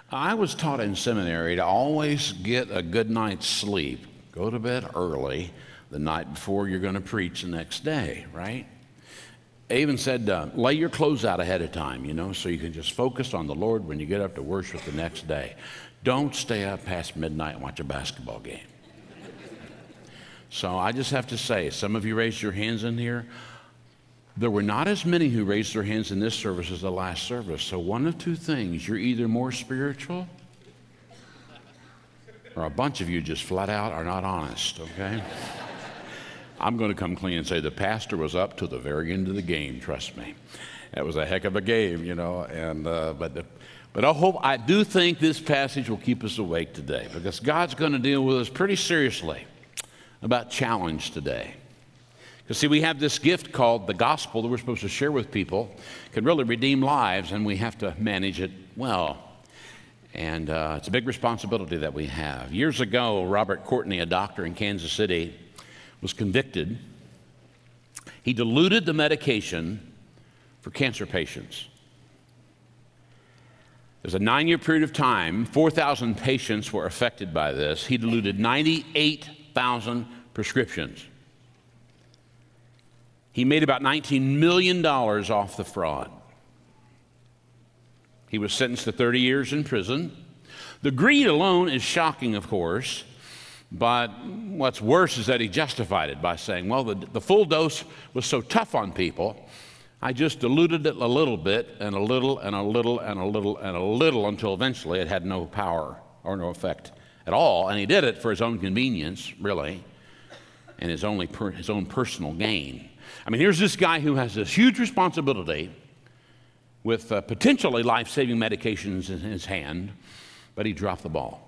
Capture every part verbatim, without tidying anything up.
I was taught in seminary to always get a good night's sleep. Go to bed early the night before you're going to preach the next day, right? They even said, uh, lay your clothes out ahead of time, you know, so you can just focus on the Lord when you get up to worship the next day. Don't stay up past midnight and watch a basketball game. So I just have to say, some of you raised your hands in here. There were not as many who raised their hands in this service as the last service. So one of two things, you're either more spiritual or a bunch of you just flat out are not honest, okay? I'm going to come clean and say the pastor was up to the very end of the game, trust me. That was a heck of a game, you know, and uh, but the, but I hope, I do think this passage will keep us awake today, because God's going to deal with us pretty seriously about challenge today. Because see, we have this gift called the gospel that we're supposed to share with people. It can really redeem lives, and we have to manage it well. And uh, it's a big responsibility that we have. Years ago, Robert Courtney, a doctor in Kansas City, was convicted. He diluted the medication for cancer patients. There's a nine-year period of time, four thousand patients were affected by this. He diluted ninety-eight thousand prescriptions. He made about nineteen million dollars off the fraud. He was sentenced to thirty years in prison. The greed alone is shocking, of course, but what's worse is that he justified it by saying, well, the, the full dose was so tough on people, I just diluted it a little bit and a little and a little and a little and a little until eventually it had no power or no effect at all. And he did it for his own convenience, really, and his, only per, his own personal gain. I mean, here's this guy who has this huge responsibility with uh, potentially life-saving medications in his hand, but he dropped the ball.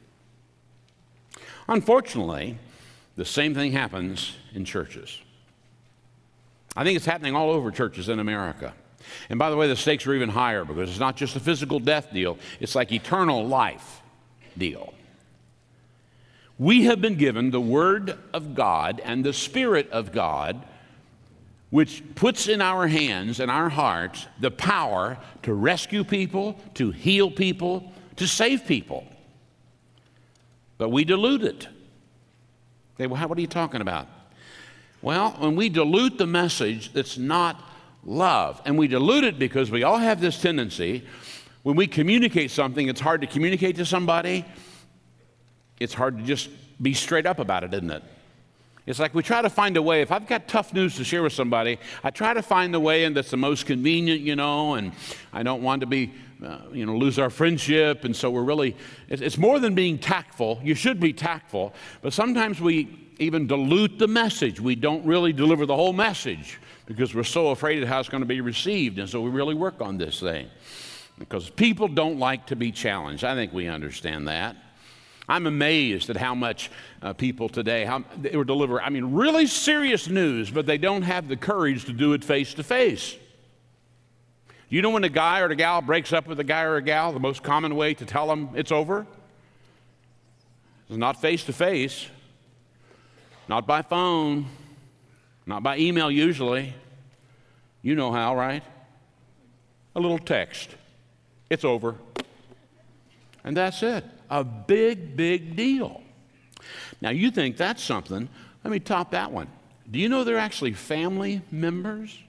Unfortunately, the same thing happens in churches. I think it's happening all over churches in America. And by the way, the stakes are even higher, because it's not just a physical death deal, it's like eternal life deal. We have been given the Word of God and the Spirit of God, which puts in our hands and our hearts the power to rescue people, to heal people, to save people. But we dilute it. They, well, what are you talking about? Well, when we dilute the message, that's not love. And we dilute it because we all have this tendency, when we communicate something, it's hard to communicate to somebody. It's hard to just be straight up about it, isn't it? It's like we try to find a way. If I've got tough news to share with somebody, I try to find the way and that's the most convenient, you know, and I don't want to be, uh, you know, lose our friendship. And so we're really, it's, it's more than being tactful. You should be tactful, but sometimes we even dilute the message. We don't really deliver the whole message because we're so afraid of how it's going to be received. And so we really work on this thing because people don't like to be challenged. I think we understand that. I'm amazed at how much uh, people today, how they will deliver, I mean, really serious news, but they don't have the courage to do it face to face. You know when a guy or a gal breaks up with a guy or a gal, the most common way to tell them it's over? It's not face to face, not by phone, not by email usually. You know how, right? A little text. It's over. And that's it. A big, big deal. Now, you think that's something. Let me top that one. Do you know they're actually family members?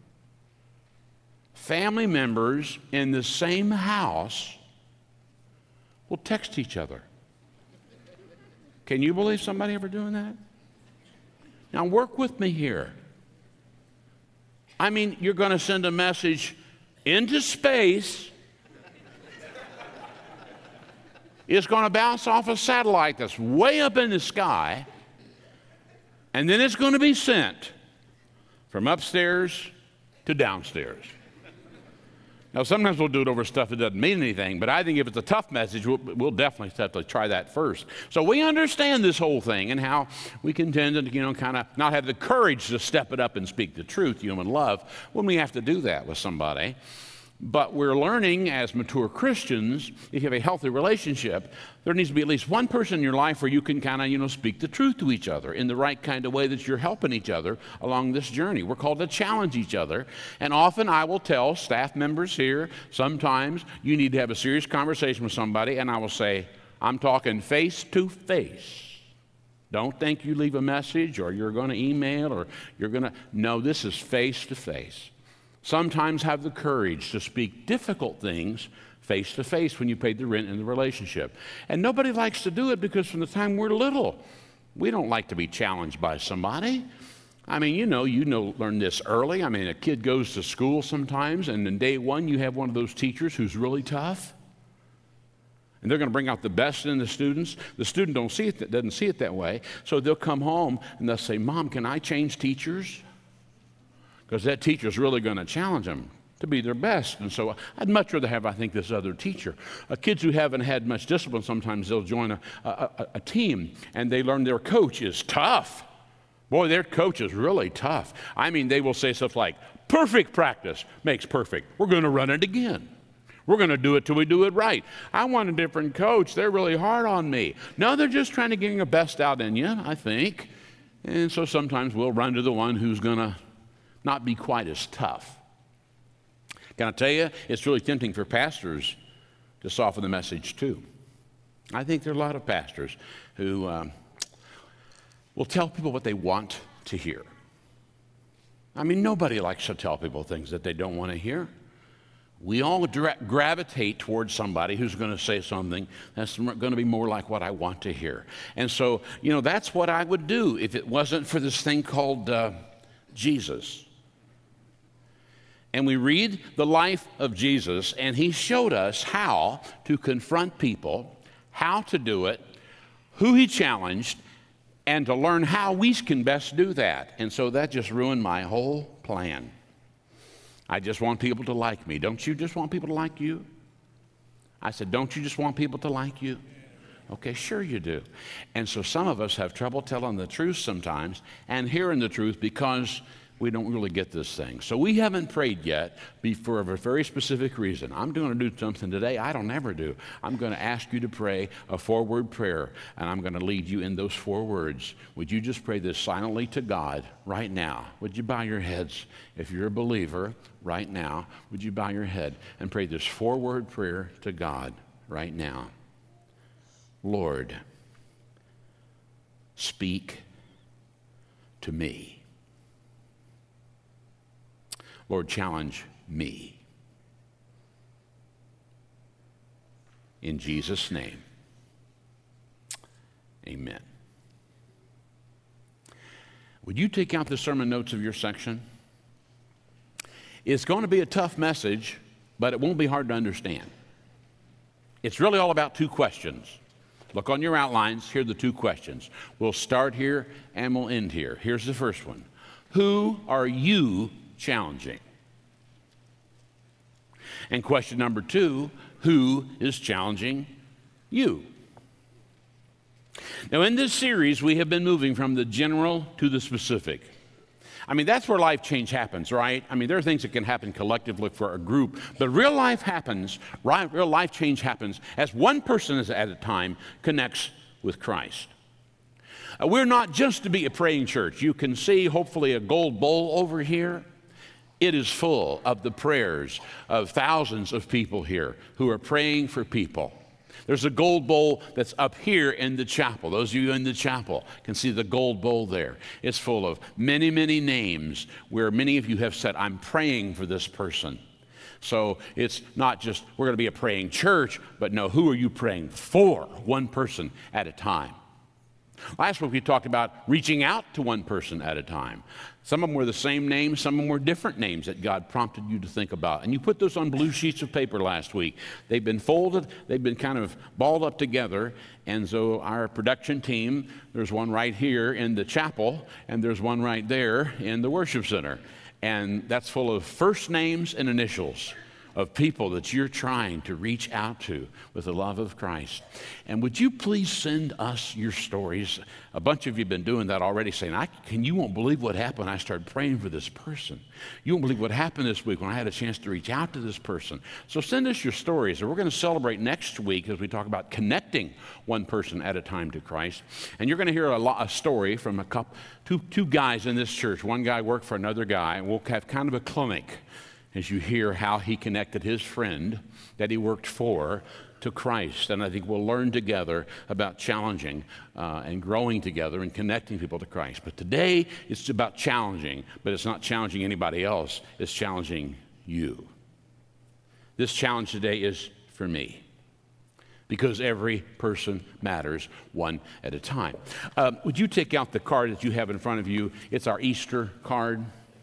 Family members in the same house will text each other. Can you believe somebody ever doing that? Now, work with me here. I mean, you're going to send a message into space. It's going to bounce off a satellite that's way up in the sky, and then it's going to be sent from upstairs to downstairs. Now, sometimes we'll do it over stuff that doesn't mean anything, but I think if it's a tough message, we'll, we'll definitely have to try that first. So we understand this whole thing and how we can tend to, you know, kind of not have the courage to step it up and speak the truth, human love, when we have to do that with somebody. But we're learning as mature Christians, if you have a healthy relationship, there needs to be at least one person in your life where you can kind of, you know, speak the truth to each other in the right kind of way that you're helping each other along this journey. We're called to challenge each other. And often I will tell staff members here, sometimes you need to have a serious conversation with somebody, and I will say, I'm talking face to face. Don't think you leave a message or you're going to email or you're going to, no, this is face to face. Sometimes have the courage to speak difficult things face to face when you paid the rent in the relationship. And nobody likes to do it because from the time we're little, we don't like to be challenged by somebody. I mean, you know, you know, learn this early. I mean, a kid goes to school sometimes, and in day one, you have one of those teachers who's really tough. And they're going to bring out the best in the students. The student don't see it, doesn't see it that way. So they'll come home and they'll say, Mom, can I change teachers? Because that teacher's really going to challenge them to be their best. And so I'd much rather have, I think, this other teacher. Uh, kids who haven't had much discipline, sometimes they'll join a, a, a, a team and they learn their coach is tough. Boy, their coach is really tough. I mean, they will say stuff like, perfect practice makes perfect. We're going to run it again. We're going to do it till we do it right. I want a different coach. They're really hard on me. No, they're just trying to get the best out in you, I think. And so sometimes we'll run to the one who's going to not be quite as tough. Can I tell you, it's really tempting for pastors to soften the message too. I think there are a lot of pastors who um, will tell people what they want to hear. I mean, nobody likes to tell people things that they don't want to hear. We all direct, gravitate towards somebody who's going to say something that's going to be more like what I want to hear. And so, you know, that's what I would do if it wasn't for this thing called uh, Jesus. And we read the life of Jesus, and he showed us how to confront people, how to do it, who he challenged, and to learn how we can best do that. And so that just ruined my whole plan. I just want people to like me. Don't you just want people to like you? I said, don't you just want people to like you? Okay, sure you do. And so some of us have trouble telling the truth sometimes and hearing the truth because we don't really get this thing. So we haven't prayed yet for a very specific reason. I'm going to do something today I don't ever do. I'm going to ask you to pray a four-word prayer, and I'm going to lead you in those four words. Would you just pray this silently to God right now? Would you bow your heads? If you're a believer right now, would you bow your head and pray this four-word prayer to God right now? Lord, speak to me. Lord, challenge me. In Jesus' name, amen. Would you take out the sermon notes of your section? It's going to be a tough message, but it won't be hard to understand. It's really all about two questions. Look on your outlines. Here are the two questions. We'll start here and we'll end here. Here's the first one. Who are you challenging? And question number two, who is challenging you? Now, in this series, we have been moving from the general to the specific. I mean, that's where life change happens, right? I mean, there are things that can happen collectively for a group, but real life happens, right? Real life change happens as one person at a time connects with Christ. Uh, we're not just to be a praying church. You can see, hopefully, a gold bowl over here. It is full of the prayers of thousands of people here who are praying for people. There's a gold bowl that's up here in the chapel. Those of you in the chapel can see the gold bowl there. It's full of many, many names where many of you have said, I'm praying for this person. So it's not just we're going to be a praying church, but no, who are you praying for? One person at a time. Last week we talked about reaching out to one person at a time. Some of them were the same names, some of them were different names that God prompted you to think about. And you put those on blue sheets of paper last week. They've been folded, they've been kind of balled up together. And so our production team, there's one right here in the chapel, and there's one right there in the worship center. And that's full of first names and initials of people that you're trying to reach out to with the love of Christ. And would you please send us your stories? A bunch of you have been doing that already, saying, I can you won't believe what happened when I started praying for this person. You won't believe what happened this week when I had a chance to reach out to this person. So send us your stories. And we're going to celebrate next week as we talk about connecting one person at a time to Christ. And you're going to hear a, lot, a story from a couple, two, two guys in this church. One guy worked for another guy, and we'll have kind of a clinic as you hear how he connected his friend that he worked for to Christ. And I think we'll learn together about challenging uh, and growing together and connecting people to Christ. But today, it's about challenging, but it's not challenging anybody else. It's challenging you. This challenge today is for me, because every person matters one at a time. Uh, would you take out the card that you have in front of you? It's our Easter card.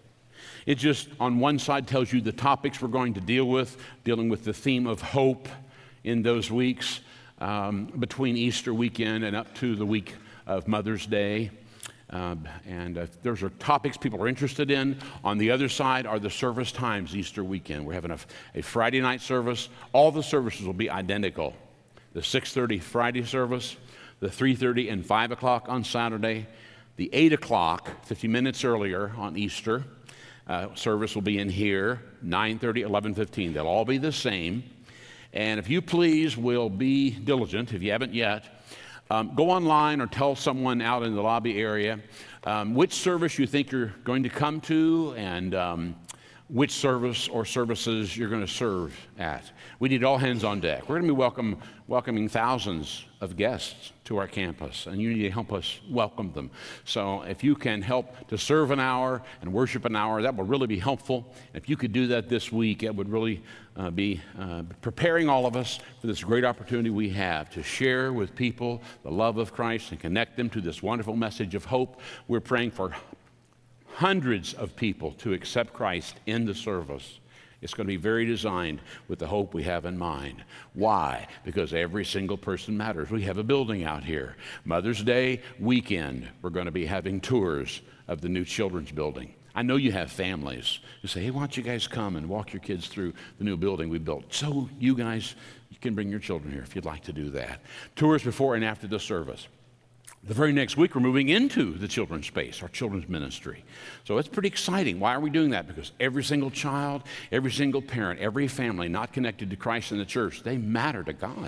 It just, on one side, tells you the topics we're going to deal with, dealing with the theme of hope in those weeks um, between Easter weekend and up to the week of Mother's Day. Uh, and uh, those are topics people are interested in. On the other side are the service times Easter weekend. We're having a, a Friday night service. All the services will be identical. The six thirty Friday service, the three thirty and five o'clock on Saturday, the eight o'clock, fifty minutes earlier on Easter, uh, service will be in here, nine thirty, eleven fifteen. They'll all be the same. And if you please will be diligent, if you haven't yet, um, go online or tell someone out in the lobby area um, which service you think you're going to come to and um, which service or services you're going to serve at. We need all hands on deck. We're going to be welcome, welcoming thousands of guests to our campus, and you need to help us welcome them. So if you can help to serve an hour and worship an hour, that will really be helpful. If you could do that this week, it would really uh, be uh, preparing all of us for this great opportunity we have to share with people the love of Christ and connect them to this wonderful message of hope. We're praying for hundreds of people to accept Christ in the service. It's going to be very designed with the hope we have in mind. Why? Because every single person matters. We have a building out here. Mother's Day weekend, we're going to be having tours of the new children's building. I know you have families who say, hey, why don't you guys come and walk your kids through the new building we built? So you guys, you can bring your children here if you'd like to do that. Tours before and after the service. The very next week, we're moving into the children's space, our children's ministry. So it's pretty exciting. Why are we doing that? Because every single child, every single parent, every family not connected to Christ in the church, they matter to God.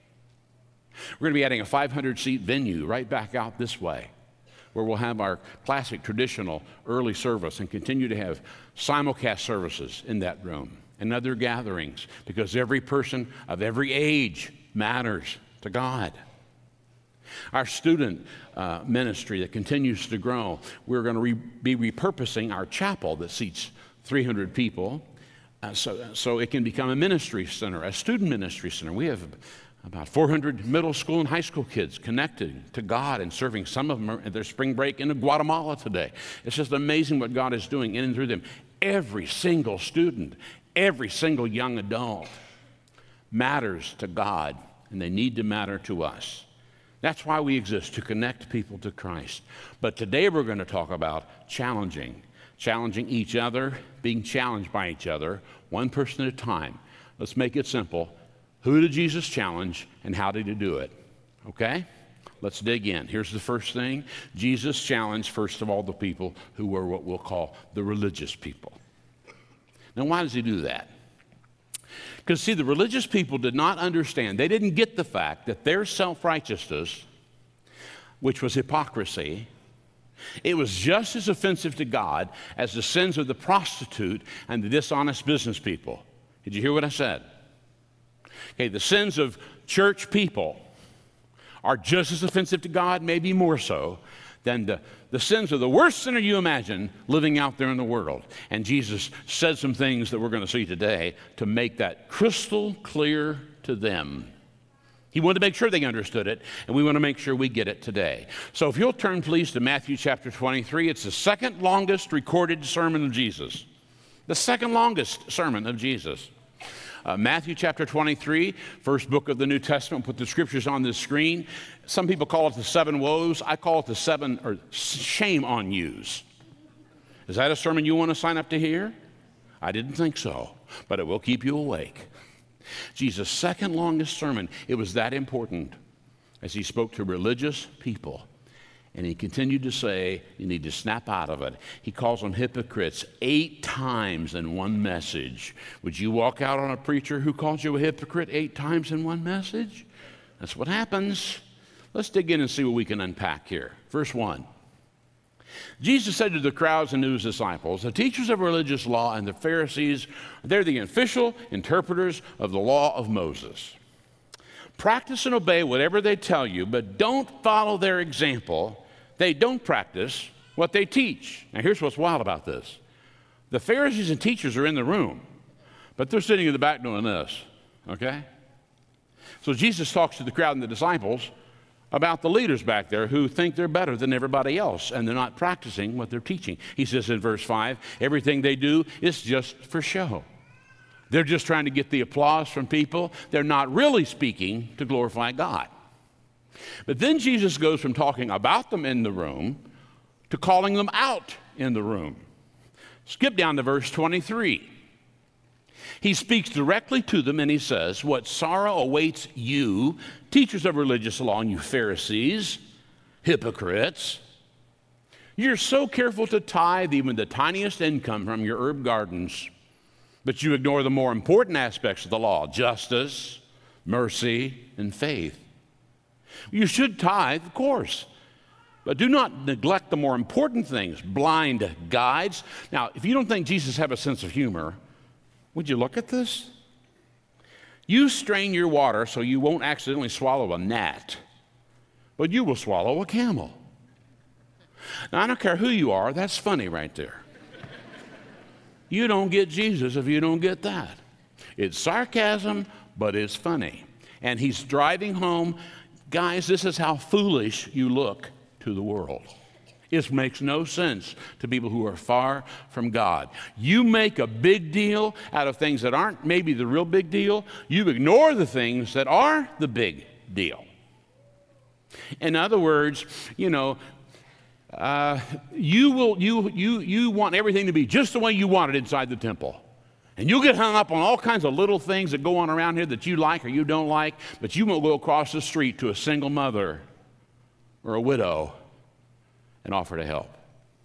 We're going to be adding a five hundred seat venue right back out this way, where we'll have our classic traditional early service and continue to have simulcast services in that room and other gatherings, because every person of every age matters to God. Our student uh, ministry that continues to grow, we're going to re- be repurposing our chapel that seats three hundred people uh, so, so it can become a ministry center, a student ministry center. We have about four hundred middle school and high school kids connected to God and serving. Some of them are at their spring break in Guatemala today. It's just amazing what God is doing in and through them. Every single student, every single young adult matters to God, and they need to matter to us. That's why we exist, to connect people to Christ. But today we're going to talk about challenging, challenging each other, being challenged by each other, one person at a time. Let's make it simple. Who did Jesus challenge, and how did he do it? Okay? Let's dig in. Here's the first thing. Jesus challenged, first of all, the people who were what we'll call the religious people. Now, why does he do that? Because, see, the religious people did not understand. They didn't get the fact that their self-righteousness, which was hypocrisy, it was just as offensive to God as the sins of the prostitute and the dishonest business people. Did you hear what I said? Okay, the sins of church people are just as offensive to God, maybe more so, than the, the sins of the worst sinner you imagine living out there in the world. And Jesus said some things that we're going to see today to make that crystal clear to them. He wanted to make sure they understood it, and we want to make sure we get it today. So if you'll turn, please, to Matthew chapter twenty-three. It's the second longest recorded sermon of Jesus. The second longest sermon of Jesus. Uh, Matthew chapter twenty-three, first book of the New Testament. Put the scriptures on this screen. Some people call it the seven woes. I call it the seven, or shame on yous. Is that a sermon you want to sign up to hear? I didn't think so. but it will keep you awake. Jesus' second longest sermon, it was that important as he spoke to religious people. And he continued to say, you need to snap out of it. He calls them hypocrites eight times in one message. Would you walk out on a preacher who calls you a hypocrite eight times in one message? That's what happens. Let's dig in and see what we can unpack here. Verse one. Jesus said to the crowds and to his disciples, the teachers of religious law and the Pharisees, they're the official interpreters of the law of Moses. Practice and obey whatever they tell you, but don't follow their example. They don't practice what they teach. Now, here's what's wild about this. The Pharisees and teachers are in the room, but they're sitting in the back doing this, okay? So Jesus talks to the crowd and the disciples about the leaders back there who think they're better than everybody else, and they're not practicing what they're teaching. He says in verse five, everything they do is just for show. They're just trying to get the applause from people. They're not really speaking to glorify God. But then Jesus goes from talking about them in the room to calling them out in the room. Skip down to verse twenty-three. He speaks directly to them and he says, what sorrow awaits you, teachers of religious law, and you Pharisees, hypocrites. You're so careful to tithe even the tiniest income from your herb gardens, but you ignore the more important aspects of the law, justice, mercy, and faith. You should tithe, of course, but do not neglect the more important things, blind guides. Now, if you don't think Jesus had a sense of humor, would you look at this? You strain your water so you won't accidentally swallow a gnat, but you will swallow a camel. Now, I don't care who you are, that's funny right there. You don't get Jesus if you don't get that. It's sarcasm, but it's funny. And he's driving home, guys, this is how foolish you look to the world. It makes no sense to people who are far from God. You make a big deal out of things that aren't maybe the real big deal. You ignore the things that are the big deal. In other words, you know, uh, you will you you you want everything to be just the way you want it inside the temple. And you'll get hung up on all kinds of little things that go on around here that you like or you don't like, but you won't go across the street to a single mother or a widow and offer to help.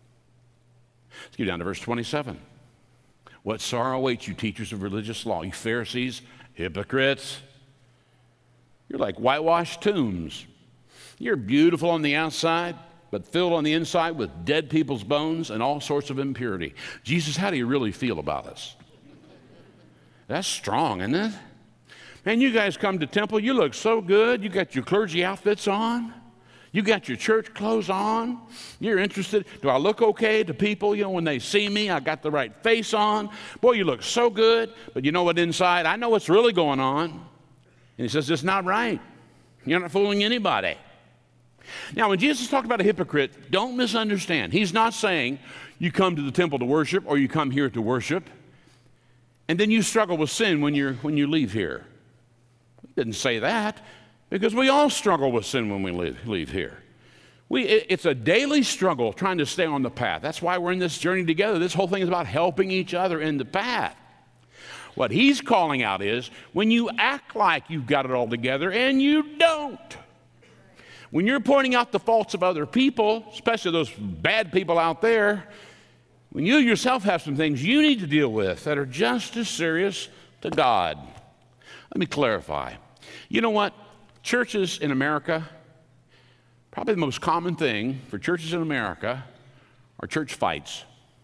Let's get down to verse twenty-seven. What sorrow awaits you, teachers of religious law, you Pharisees, hypocrites. You're like whitewashed tombs. You're beautiful on the outside, but filled on the inside with dead people's bones and all sorts of impurity. Jesus, how do you really feel about us? That's strong, isn't it? Man, you guys come to temple, you look so good. You got your clergy outfits on. You got your church clothes on. You're interested. Do I look okay to people? You know, when they see me, I got the right face on. Boy, you look so good. But you know what inside? I know what's really going on. And he says, it's not right. You're not fooling anybody. Now, when Jesus talked about a hypocrite, don't misunderstand. He's not saying you come to the temple to worship or you come here to worship, and then you struggle with sin when, you're, when you leave here. He didn't say that. Because we all struggle with sin when we leave, leave here. We, it, it's a daily struggle trying to stay on the path. That's why we're in this journey together. This whole thing is about helping each other in the path. What he's calling out is when you act like you've got it all together and you don't. When you're pointing out the faults of other people, especially those bad people out there, when you yourself have some things you need to deal with that are just as serious to God. Let me clarify. You know what? Churches in America, probably the most common thing for churches in America are church fights,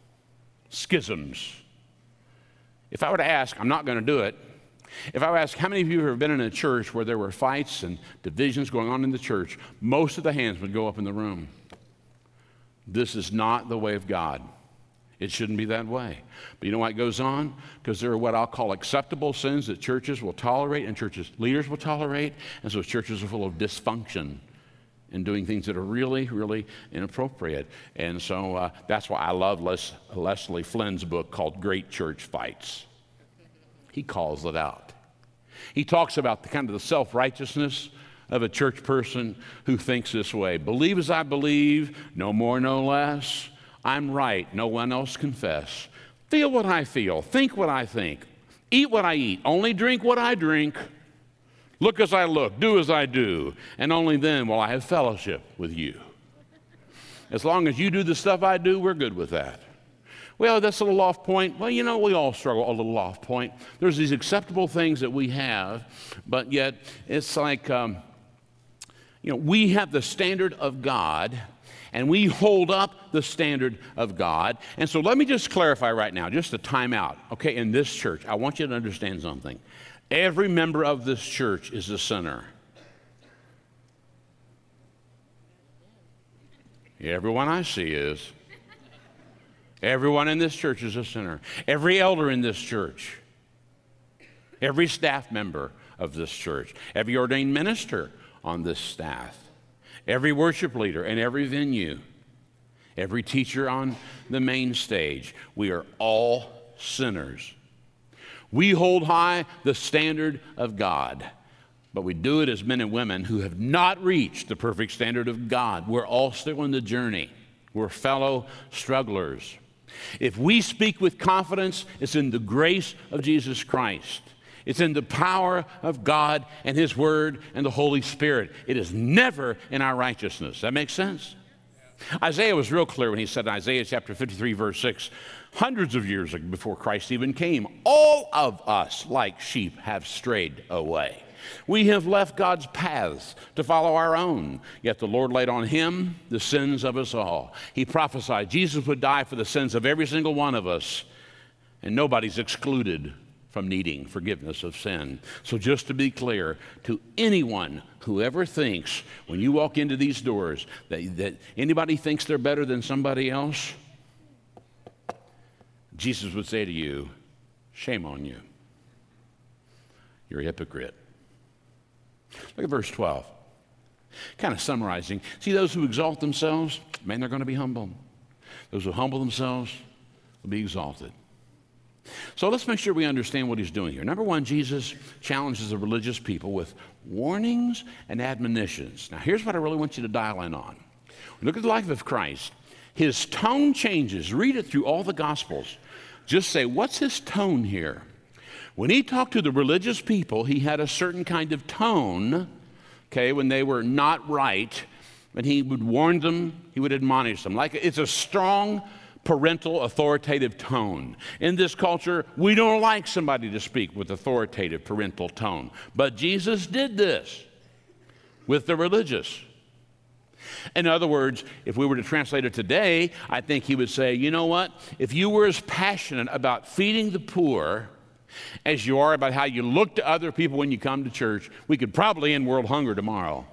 schisms. If I were to ask, I'm not going to do it, if I were to ask how many of you have been in a church where there were fights and divisions going on in the church, most of the hands would go up in the room. This is not the way of God. It shouldn't be that way. But you know what goes on? Because there are what I'll call acceptable sins that churches will tolerate and churches leaders will tolerate. And so churches are full of dysfunction and doing things that are really, really inappropriate. And so uh, that's why I love Les- Leslie Flynn's book called Great Church Fights. He calls it out. He talks about the kind of the self-righteousness of a church person who thinks this way. Believe as I believe, no more, no less. I'm right, no one else confess. Feel what I feel, think what I think. Eat what I eat, only drink what I drink, look as I look, do as I do, and only then will I have fellowship with you. As long as you do the stuff I do, we're good with that. Well, that's a little off point. Well, you know, we all struggle a little off point. There's these acceptable things that we have, but yet it's like, um, you know, we have the standard of God, and we hold up the standard of God. And so let me just clarify right now, just a time out, okay, in this church. I want you to understand something. Every member of this church is a sinner. Everyone I see is. Everyone in this church is a sinner. Every elder in this church. Every staff member of this church. Every ordained minister on this staff. Every worship leader in every venue. Every teacher on the main stage. We are all sinners. We hold high the standard of God, but we do it as men and women who have not reached the perfect standard of God. We're all still in the journey. We're fellow strugglers. If we speak with confidence, it's in the grace of Jesus Christ. It's in the power of God and His Word and the Holy Spirit. It is never in our righteousness. That makes sense? Isaiah was real clear when he said in Isaiah chapter fifty-three, verse six, hundreds of years before Christ even came, all of us like sheep have strayed away. We have left God's paths to follow our own, yet the Lord laid on Him the sins of us all. He prophesied Jesus would die for the sins of every single one of us, and nobody's excluded from needing forgiveness of sin. So just to be clear, to anyone who ever thinks when you walk into these doors that, that anybody thinks they're better than somebody else, Jesus would say to you, shame on you. You're a hypocrite. Look at verse twelve. Kind of summarizing. See, those who exalt themselves, man, they're going to be humble. Those who humble themselves will be exalted. So let's make sure we understand what he's doing here. Number one, Jesus challenges the religious people with warnings and admonitions. Now, here's what I really want you to dial in on. Look at the life of Christ. His tone changes. Read it through all the Gospels. Just say, what's his tone here? When he talked to the religious people, he had a certain kind of tone, okay, when they were not right, and he would warn them, he would admonish them. Like, it's a strong parental authoritative tone. In this culture, we don't like somebody to speak with authoritative parental tone. But Jesus did this with the religious. In other words, if we were to translate it today, I think he would say, you know what? If you were as passionate about feeding the poor as you are about how you look to other people when you come to church, we could probably end world hunger tomorrow.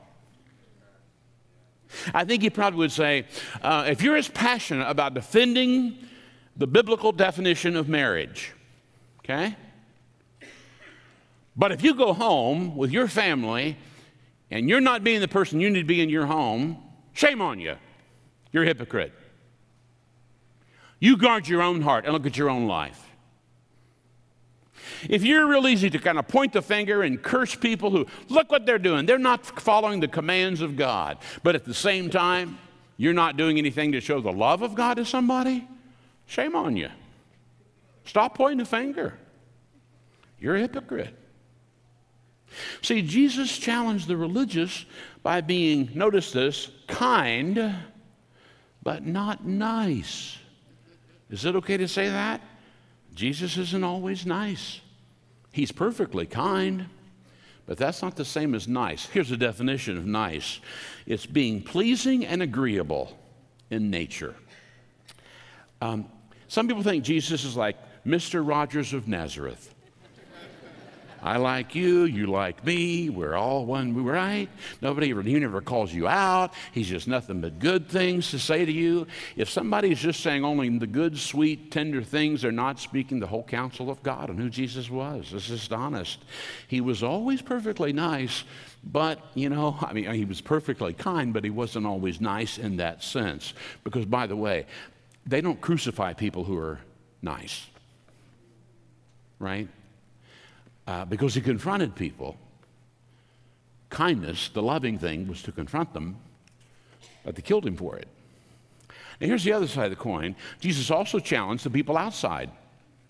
I think he probably would say, uh, if you're as passionate about defending the biblical definition of marriage, okay? But if you go home with your family and you're not being the person you need to be in your home, shame on you. You're a hypocrite. You guard your own heart and look at your own life. If you're real easy to kind of point the finger and curse people who, look what they're doing. They're not following the commands of God. But at the same time, you're not doing anything to show the love of God to somebody, shame on you. Stop pointing the finger. You're a hypocrite. See, Jesus challenged the religious by being, notice this, kind, but not nice. Is it okay to say that? Jesus isn't always nice. He's perfectly kind, but that's not the same as nice. Here's the definition of nice. It's being pleasing and agreeable in nature. Um, some people think Jesus is like Mister Rogers of Nazareth. I like you, you like me, we're all one, right? Nobody ever, he never calls you out. He's just nothing but good things to say to you. If somebody's just saying only the good, sweet, tender things, they're not speaking the whole counsel of God on who Jesus was. This is honest. He was always perfectly nice, but, you know, I mean, he was perfectly kind, but he wasn't always nice in that sense. Because, by the way, they don't crucify people who are nice, right? Uh, because he confronted people. Kindness, the loving thing, was to confront them, but they killed him for it. Now here's the other side of the coin. Jesus also challenged the people outside.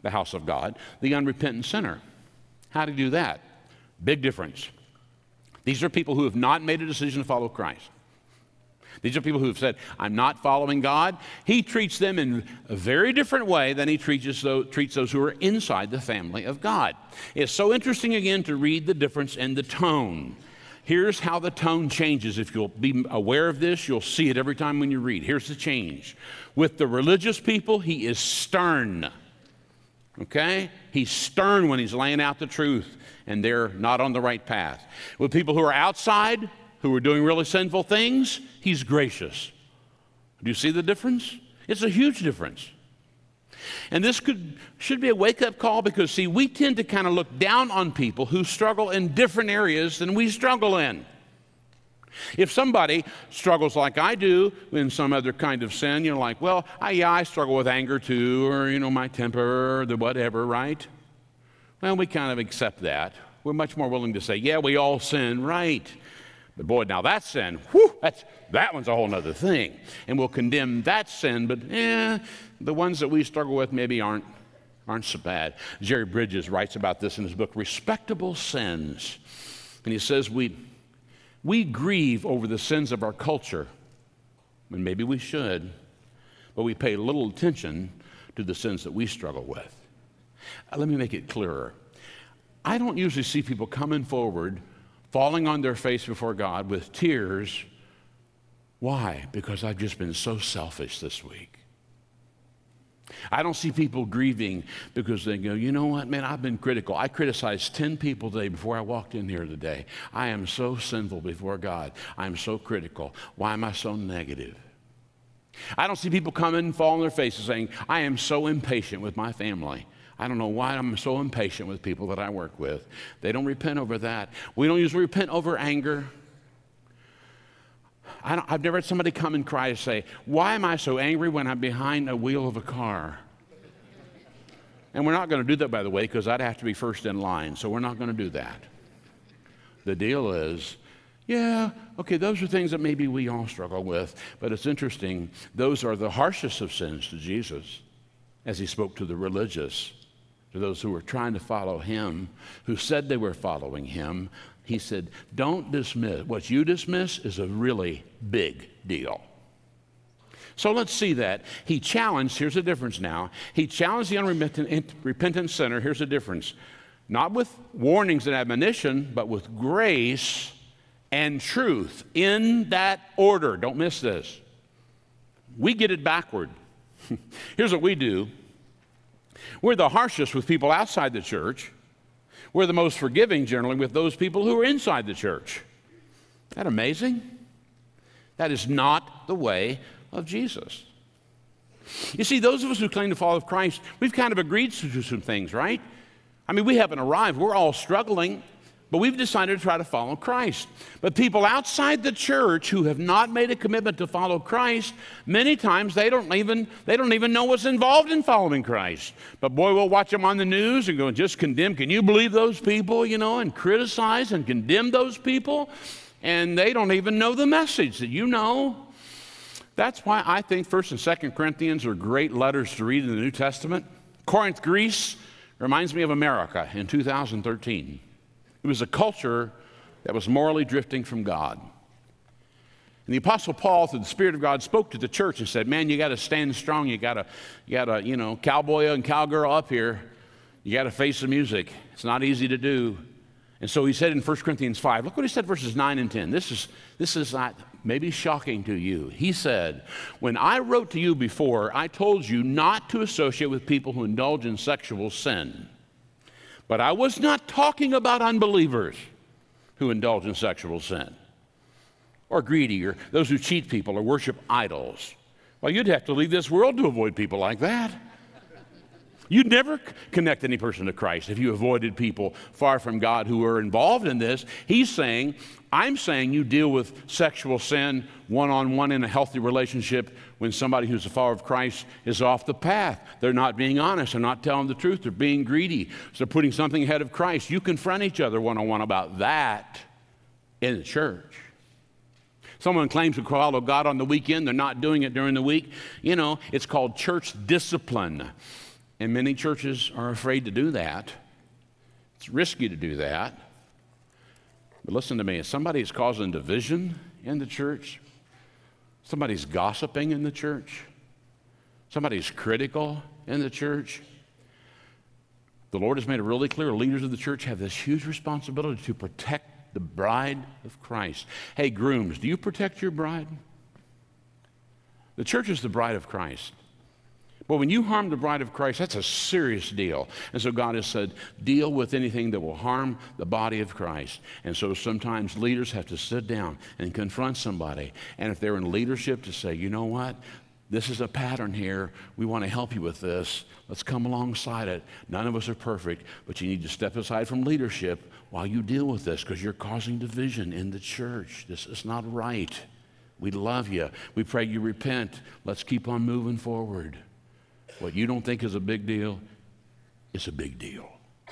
the house of God, the unrepentant sinner. How to do that? Big difference. These are people who have not made a decision to follow Christ. These are people who have said, I'm not following God. He treats them in a very different way than he treats those, treats those who are inside the family of God. It's so interesting, again, to read the difference in the tone. Here's how the tone changes. If you'll be aware of this, you'll see it every time when you read. Here's the change. With the religious people, he is stern. Okay? He's stern when he's laying out the truth, and they're not on the right path. With people who are outside, who are doing really sinful things, he's gracious. Do you see the difference? It's a huge difference. And this could should be a wake-up call because, see, we tend to kind of look down on people who struggle in different areas than we struggle in. If somebody struggles like I do in some other kind of sin, you're like, well, I, yeah, I struggle with anger too, or, you know, my temper, or the whatever, right? Well, we kind of accept that. We're much more willing to say, yeah, we all sin, right? But boy, now that sin, whew, that's, that one's a whole other thing. And we'll condemn that sin, but eh, the ones that we struggle with maybe aren't, aren't so bad. Jerry Bridges writes about this in his book, Respectable Sins. And he says, we, we grieve over the sins of our culture, and maybe we should, but we pay little attention to the sins that we struggle with. Uh, let me make it clearer. I don't usually see people coming forward falling on their face before God with tears. Why? Because I've just been so selfish this week. I don't see people grieving because they go, you know what, man, I've been critical. I criticized ten people today before I walked in here today. I am so sinful before God. I'm so critical. Why am I so negative? I don't see people come in and fall on their faces saying, I am so impatient with my family. I don't know why I'm so impatient with people that I work with. They don't repent over that. We don't usually repent over anger. I don't, I've never had somebody come and cry and say, why am I so angry when I'm behind a wheel of a car? And we're not going to do that, by the way, because I'd have to be first in line, so we're not going to do that. The deal is, yeah, okay, those are things that maybe we all struggle with, but it's interesting, those are the harshest of sins to Jesus, as he spoke to the religious, to those who were trying to follow him, who said they were following him. He said, don't dismiss. What you dismiss is a really big deal. So let's see that. He challenged, here's the difference now. He challenged the unrepentant sinner, here's the difference. Not with warnings and admonition, but with grace and truth in that order. Don't miss this. We get it backward. Here's what we do. We're the harshest with people outside the church. We're the most forgiving generally with those people who are inside the church. Isn't that amazing? That is not the way of Jesus. You see, those of us who claim to follow Christ, we've kind of agreed to do some things, right? I mean, we haven't arrived. We're all struggling, but we've decided to try to follow Christ. But people outside the church who have not made a commitment to follow Christ, many times they don't even, they don't even know what's involved in following Christ. But boy, we'll watch them on the news and go and just condemn. Can you believe those people, you know, and criticize and condemn those people? And they don't even know the message that you know. That's why I think First and Second Corinthians are great letters to read in the New Testament. Corinth, Greece reminds me of America in two thousand thirteen. It was a culture that was morally drifting from God. And the Apostle Paul, through the Spirit of God, spoke to the church and said, man, you got to stand strong. You got to, you got to, you know, cowboy and cowgirl up here. You got to face the music. It's not easy to do. And so he said in First Corinthians five, look what he said, verses nine and ten. This is, this is not maybe shocking to you. He said, when I wrote to you before, I told you not to associate with people who indulge in sexual sin. But I was not talking about unbelievers who indulge in sexual sin, or greedy, or those who cheat people or worship idols. Well, you'd have to leave this world to avoid people like that. You'd never connect any person to Christ if you avoided people far from God who are involved in this. He's saying, I'm saying you deal with sexual sin one-on-one in a healthy relationship when somebody who's a follower of Christ is off the path. They're not being honest. They're not telling the truth. They're being greedy. So they're putting something ahead of Christ. You confront each other one-on-one about that in the church. Someone claims to follow God on the weekend. They're not doing it during the week. You know, it's called church discipline. And many churches are afraid to do that. It's risky to do that. But listen to me, if somebody's causing division in the church, somebody's gossiping in the church, somebody's critical in the church, the Lord has made it really clear leaders of the church have this huge responsibility to protect the bride of Christ. Hey, grooms, do you protect your bride? The church is the bride of Christ. But when you harm the bride of Christ, that's a serious deal. And so God has said, deal with anything that will harm the body of Christ. And so sometimes leaders have to sit down and confront somebody. And if they're in leadership, to say, you know what? This is a pattern here. We want to help you with this. Let's come alongside it. None of us are perfect, but you need to step aside from leadership while you deal with this, because you're causing division in the church. This is not right. We love you. We pray you repent. Let's keep on moving forward. What you don't think is a big deal is a big deal.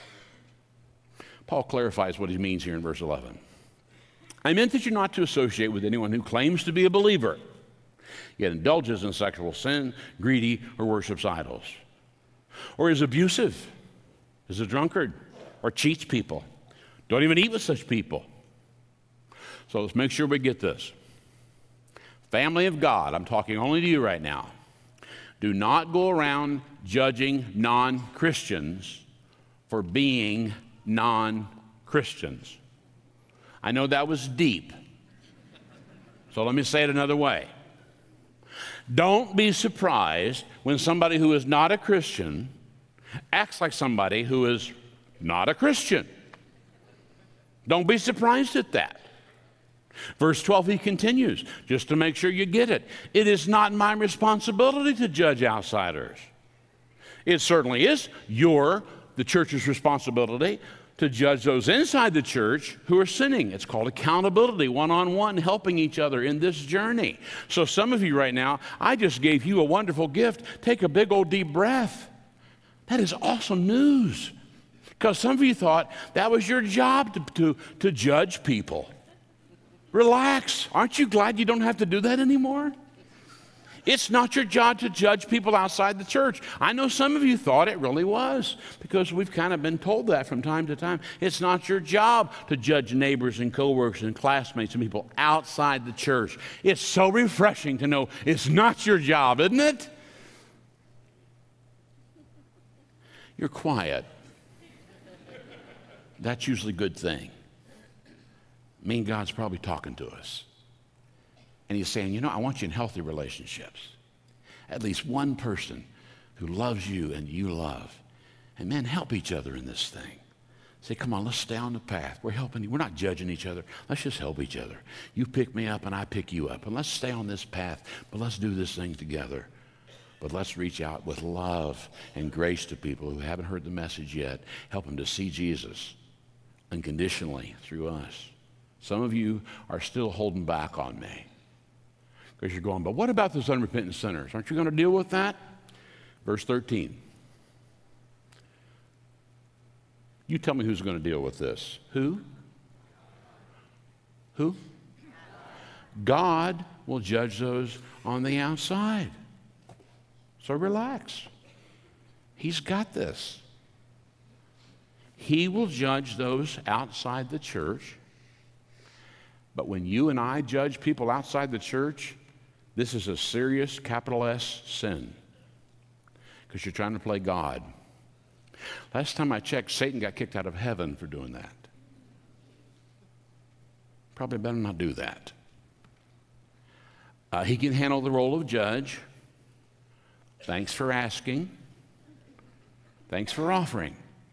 Paul clarifies what he means here in verse eleven. I meant that you're not to associate with anyone who claims to be a believer, yet indulges in sexual sin, greedy, or worships idols, or is abusive, is a drunkard, or cheats people. Don't even eat with such people. So let's make sure we get this. Family of God, I'm talking only to you right now. Do not go around judging non-Christians for being non-Christians. I know that was deep. So let me say it another way. Don't be surprised when somebody who is not a Christian acts like somebody who is not a Christian. Don't be surprised at that. Verse twelve, he continues, just to make sure you get it. It is not my responsibility to judge outsiders. It certainly is your, the church's responsibility to judge those inside the church who are sinning. It's called accountability, one-on-one, helping each other in this journey. So some of you right now, I just gave you a wonderful gift. Take a big old deep breath. That is awesome news. Because some of you thought that was your job to, to, to judge people. Relax. Aren't you glad you don't have to do that anymore? It's not your job to judge people outside the church. I know some of you thought it really was, because we've kind of been told that from time to time. It's not your job to judge neighbors and coworkers and classmates and people outside the church. It's so refreshing to know it's not your job, isn't it? You're quiet. That's usually a good thing. I mean, God's probably talking to us. And he's saying, you know, I want you in healthy relationships. At least one person who loves you and you love. And man, help each other in this thing. Say, come on, let's stay on the path. We're helping you. We're not judging each other. Let's just help each other. You pick me up and I pick you up. And let's stay on this path. But let's do this thing together. But let's reach out with love and grace to people who haven't heard the message yet. Help them to see Jesus unconditionally through us. Some of you are still holding back on me because you're going, but what about those unrepentant sinners? Aren't you going to deal with that? Verse thirteen. You tell me who's going to deal with this. Who? Who? God will judge those on the outside. So relax. He's got this. He will judge those outside the church. But when you and I judge people outside the church, this is a serious, capital S, sin. Because you're trying to play God. Last time I checked, Satan got kicked out of heaven for doing that. Probably better not do that. Uh, he can handle the role of judge. Thanks for asking. Thanks for offering.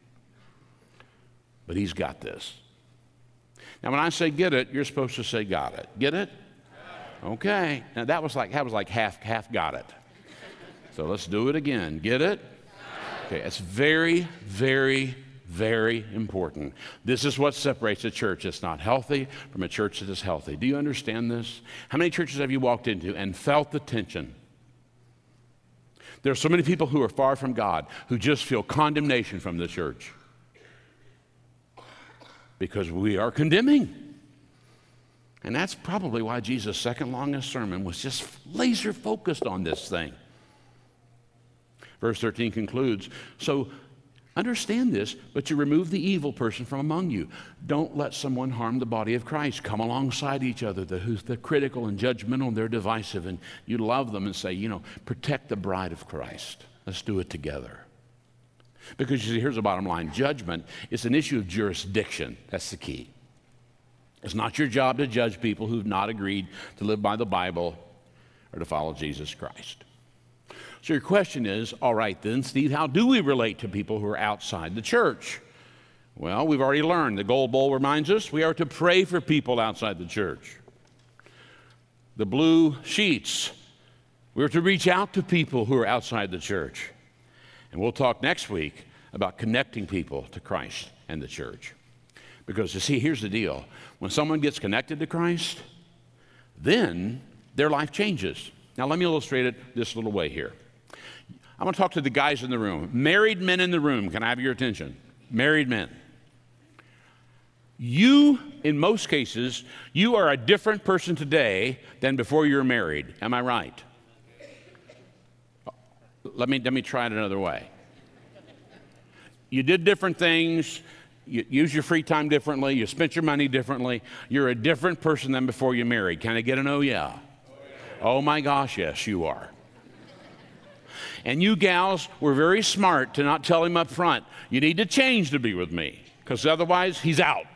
But he's got this. Now, when I say get it, you're supposed to say got it. Get it? Okay. Now, that was like, that was like half, half got it. So let's do it again. Get it? Okay, it's very, very, very important. This is what separates a church that's not healthy from a church that is healthy. Do you understand this? How many churches have you walked into and felt the tension? There are so many people who are far from God who just feel condemnation from the church. Because we are condemning. And that's probably why Jesus' second longest sermon was just laser focused on this thing. Verse thirteen concludes, so understand this, but you remove the evil person from among you. Don't let someone harm the body of Christ. Come alongside each other, the, who's the critical and judgmental and they're divisive, and you love them and say, you know, protect the bride of Christ. Let's do it together. Because you see, here's the bottom line. Judgment is an issue of jurisdiction. That's the key. It's not your job to judge people who've not agreed to live by the Bible or to follow Jesus Christ. So your question is, all right then, Steve, how do we relate to people who are outside the church? Well, we've already learned. The Gold Bowl reminds us we are to pray for people outside the church. The blue sheets, we're to reach out to people who are outside the church. And we'll talk next week about connecting people to Christ and the church. Because you see, here's the deal. When someone gets connected to Christ, then their life changes. Now let me illustrate it this little way here. I'm going to talk to the guys in the room. Married men in the room, can I have your attention? Married men. You, in most cases, you are a different person today than before you were married. Am I right? Let me, let me try it another way. You did different things. You use your free time differently. You spent your money differently. You're a different person than before you married. Can I get an oh yeah? Oh, yeah. Oh my gosh, yes, you are. And you gals were very smart to not tell him up front, you need to change to be with me, because otherwise he's out.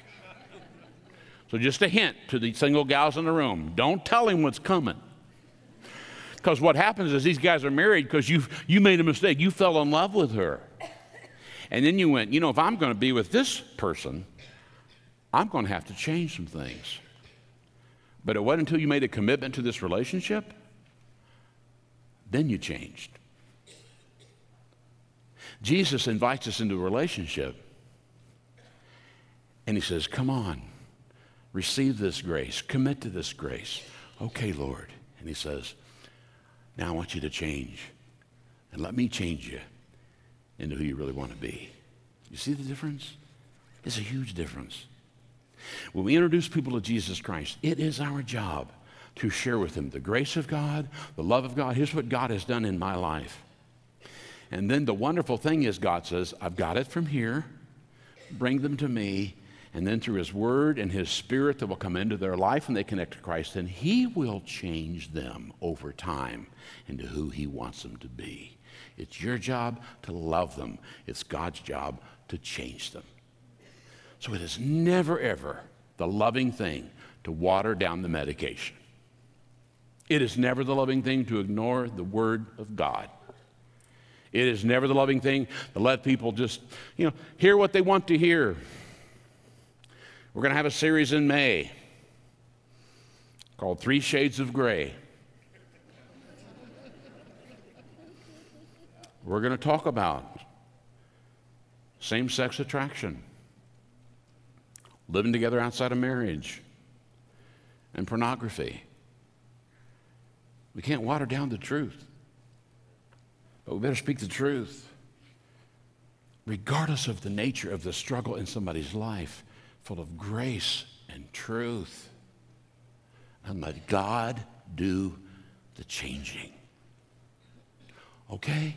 So just a hint to the single gals in the room, don't tell him what's coming. Because what happens is these guys are married because you you made a mistake. You fell in love with her. And then you went, you know, if I'm going to be with this person, I'm going to have to change some things. But it wasn't until you made a commitment to this relationship, then you changed. Jesus invites us into a relationship, and he says, come on, receive this grace, commit to this grace. Okay, Lord. And he says, now I want you to change, and let me change you into who you really want to be. You see the difference? It's a huge difference. When we introduce people to Jesus Christ, it is our job to share with them the grace of God, the love of God. Here's what God has done in my life. And then the wonderful thing is God says, I've got it from here. Bring them to me. And then through his word and his spirit that will come into their life when they connect to Christ, then he will change them over time into who he wants them to be. It's your job to love them. It's God's job to change them. So it is never, ever the loving thing to water down the medication. It is never the loving thing to ignore the word of God. It is never the loving thing to let people just, you know, hear what they want to hear. We're going to have a series in May called Three Shades of Gray. We're going to talk about same-sex attraction, living together outside of marriage, and pornography. We can't water down the truth, but we better speak the truth, regardless of the nature of the struggle in somebody's life, full of grace and truth. And let God do the changing. Okay?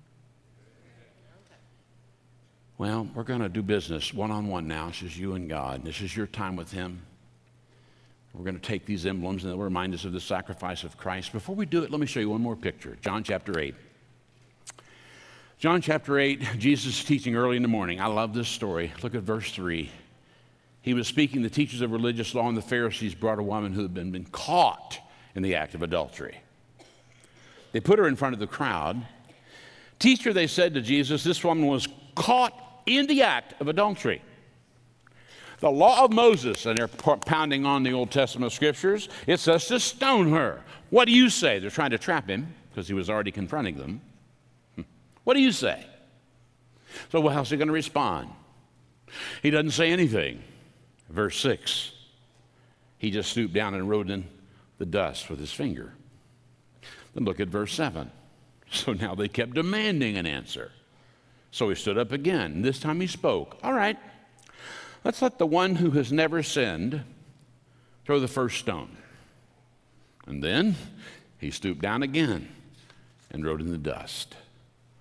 Well, we're going to do business one-on-one now. This is you and God. This is your time with him. We're going to take these emblems and they'll remind us of the sacrifice of Christ. Before we do it, let me show you one more picture. John chapter eight. John chapter eight, Jesus is teaching early in the morning. I love this story. Look at verse three. He was speaking, the teachers of religious law and the Pharisees brought a woman who had been, been caught in the act of adultery. They put her in front of the crowd. Teacher, they said to Jesus, this woman was caught in the act of adultery. The law of Moses, and they're pounding on the Old Testament scriptures, it says to stone her. What do you say? They're trying to trap him because he was already confronting them. What do you say? So well, how's he going to respond? He doesn't say anything. Verse six, he just stooped down and wrote in the dust with his finger. Then look at verse seven. So now they kept demanding an answer. So he stood up again, and this time he spoke. All right, let's let the one who has never sinned throw the first stone. And then he stooped down again and wrote in the dust.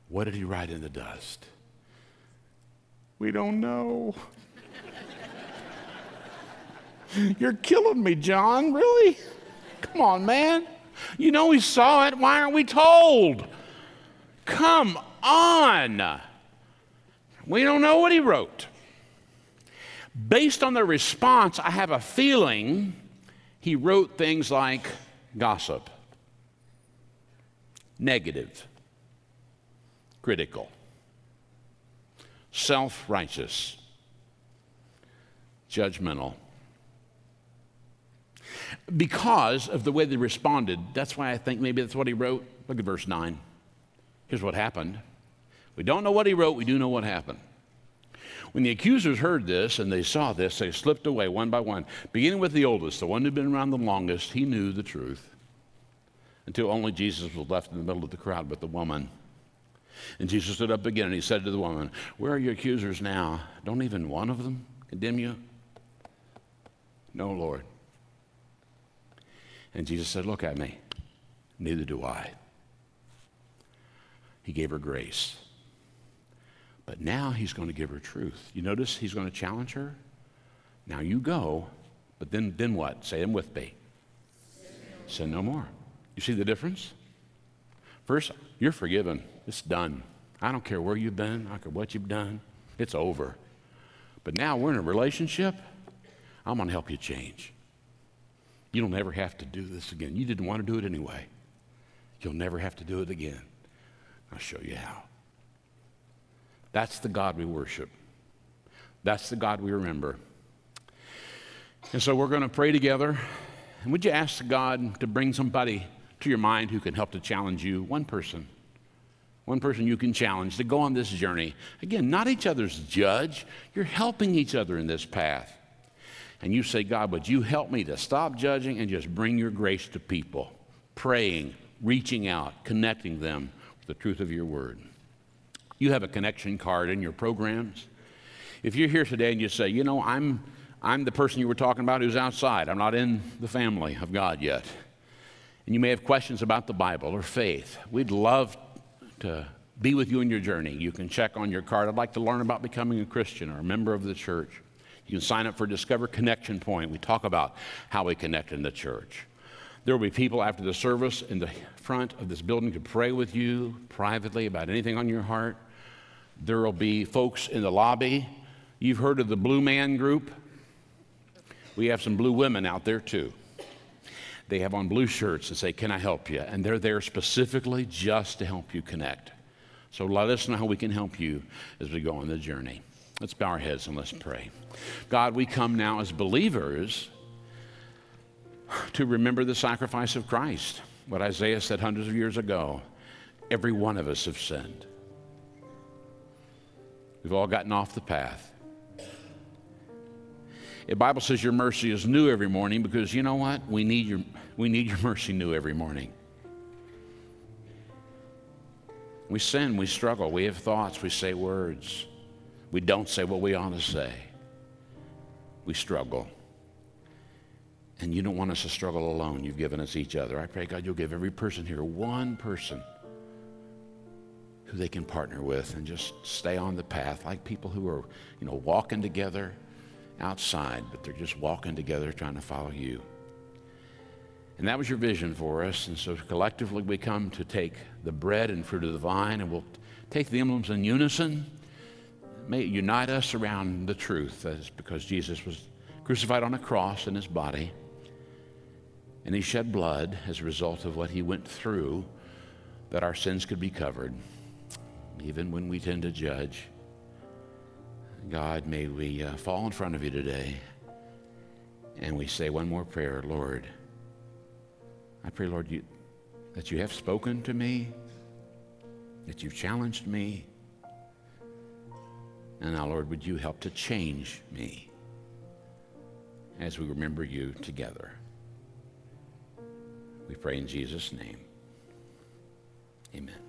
What did he write in the dust? We don't know. You're killing me, John. Really? Come on, man. You know we saw it. Why aren't we told? Come on. We don't know what he wrote. Based on their response, I have a feeling he wrote things like gossip, negative, critical, self-righteous, judgmental. Because of the way they responded, that's why I think maybe that's what he wrote. Look at verse nine. Here's what happened. We don't know what he wrote, we do know what happened. When the accusers heard this and they saw this, they slipped away one by one. Beginning with the oldest, the one who'd been around the longest, he knew the truth, until only Jesus was left in the middle of the crowd with the woman. And Jesus stood up again and he said to the woman, where are your accusers now? Don't even one of them condemn you? No, Lord. And Jesus said, look at me. Neither do I. He gave her grace. But now he's going to give her truth. You notice he's going to challenge her? Now you go, but then, then what? Say them with me. Sin no more. You see the difference? First, you're forgiven. It's done. I don't care where you've been. I don't care what you've done. It's over. But now we're in a relationship. I'm going to help you change. You'll never have to do this again. You didn't want to do it anyway. You'll never have to do it again. I'll show you how. That's the God we worship. That's the God we remember. And so we're going to pray together. And would you ask God to bring somebody to your mind who can help to challenge you? One person. One person you can challenge to go on this journey. Again, not each other's judge. You're helping each other in this path. And you say, God, would you help me to stop judging and just bring your grace to people? Praying, reaching out, connecting them with the truth of your word. You have a connection card in your programs. If you're here today and you say, you know, I'm, I'm the person you were talking about who's outside. I'm not in the family of God yet. And you may have questions about the Bible or faith. We'd love to be with you in your journey. You can check on your card, I'd like to learn about becoming a Christian or a member of the church. You can sign up for Discover Connection Point. We talk about how we connect in the church. There will be people after the service in the front of this building to pray with you privately about anything on your heart. There will be folks in the lobby. You've heard of the Blue Man Group. We have some blue women out there too. They have on blue shirts that say, can I help you? And they're there specifically just to help you connect. So let us know how we can help you as we go on the journey. Let's bow our heads and let's pray. God, we come now as believers to remember the sacrifice of Christ. What Isaiah said hundreds of years ago, every one of us have sinned. We've all gotten off the path. The Bible says your mercy is new every morning because you know what? We need your, we need your mercy new every morning. We sin, we struggle, we have thoughts, we say words. We don't say what we ought to say. We struggle. And you don't want us to struggle alone. You've given us each other. I pray, God, you'll give every person here one person who they can partner with and just stay on the path, like people who are, you know, walking together outside, but they're just walking together trying to follow you. And that was your vision for us. And so collectively we come to take the bread and fruit of the vine, and we'll take the emblems in unison. May it unite us around the truth. That is because Jesus was crucified on a cross in his body, and he shed blood as a result of what he went through, that our sins could be covered. Even when we tend to judge, God, may we uh, fall in front of you today and we say one more prayer. Lord, I pray, Lord, you, that you have spoken to me, that you've challenged me, and now, Lord, would you help to change me as we remember you together. We pray in Jesus' name. Amen.